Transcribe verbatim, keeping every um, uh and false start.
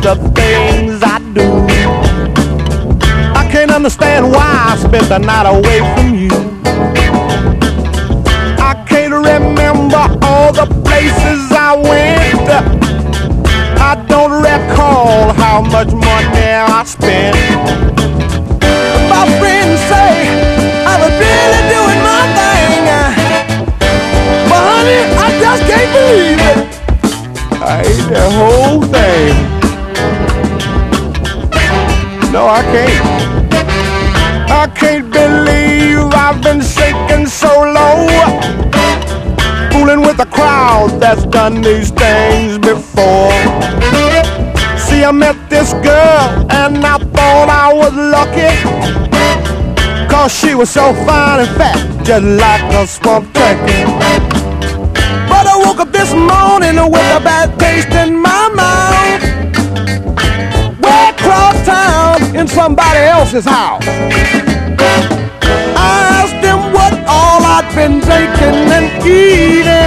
the things I do. I can't understand why I spent the night away from you. I can't remember all the places I went. I don't recall how much money I spent. My friends say I was really doing my thing, but honey, I just can't believe it. I ate that whole thing. No, I can't. I can't believe I've been shaking so low, fooling with a crowd that's done these things before. See, I met this girl and I thought I was lucky, 'cause she was so fine and fat, just like a swamp turkey. But I woke up this morning with a bad taste in my mouth, way across town in somebody else's house. I asked him what all I'd been drinking and eating.